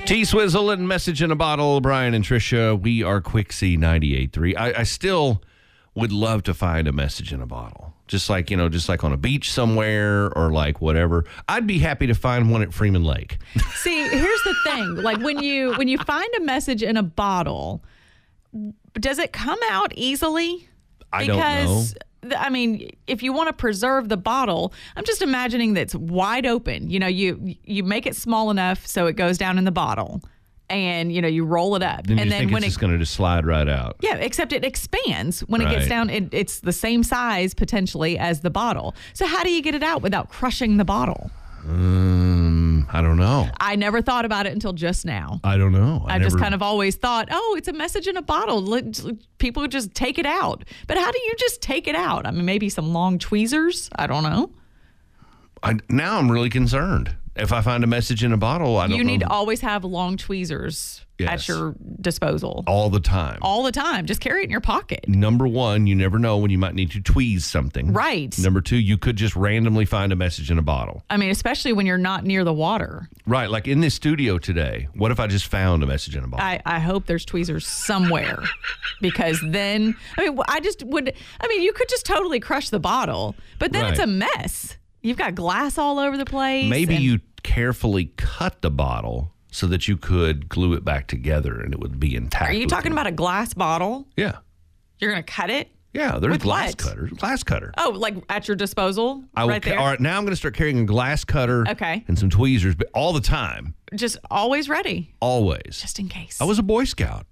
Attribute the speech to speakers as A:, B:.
A: T-Swizzle and Message in a Bottle. Brian and Tricia, we are Quixie 98.3. I still would love to find a message in a bottle. Just like on a beach somewhere or like whatever. I'd be happy to find one at Freeman Lake.
B: See, here's the thing. Like when you find a message in a bottle, does it come out easily?
A: I don't know.
B: I mean, if you want to preserve the bottle, I'm just imagining that's wide open. You know, you make it small enough so it goes down in the bottle, and you roll it up,
A: Then
B: and
A: you
B: then
A: think
B: when
A: it's just going to just slide right out.
B: Yeah, except it expands when it gets down. It's the same size potentially as the bottle. So how do you get it out without crushing the bottle?
A: I don't know.
B: I never thought about it until just now.
A: I don't know.
B: I just kind of always thought, oh, it's a message in a bottle. People would just take it out. But how do you just take it out? I mean, maybe some long tweezers. I don't know.
A: Now I'm really concerned. If I find a message in a bottle, I don't know.
B: You need to always have long tweezers at your disposal.
A: All the time.
B: All the time. Just carry it in your pocket.
A: Number one, you never know when you might need to tweeze something.
B: Right.
A: Number two, you could just randomly find a message in a bottle.
B: I mean, especially when you're not near the water.
A: Right. Like in this studio today, what if I just found a message in a bottle?
B: I hope there's tweezers somewhere because then, you could just totally crush the bottle, but then it's a mess. You've got glass all over the place.
A: Maybe you carefully cut the bottle so that you could glue it back together and it would be intact.
B: Are you talking about a glass bottle?
A: Yeah.
B: You're going to cut it?
A: Yeah, there's
B: With
A: glass
B: what?
A: cutters. Glass cutter.
B: Oh, like at your disposal? Right there?
A: All right, now I'm going to start carrying a glass cutter and some tweezers, but all the time.
B: Just always ready.
A: Always.
B: Just in case.
A: I was a Boy Scout.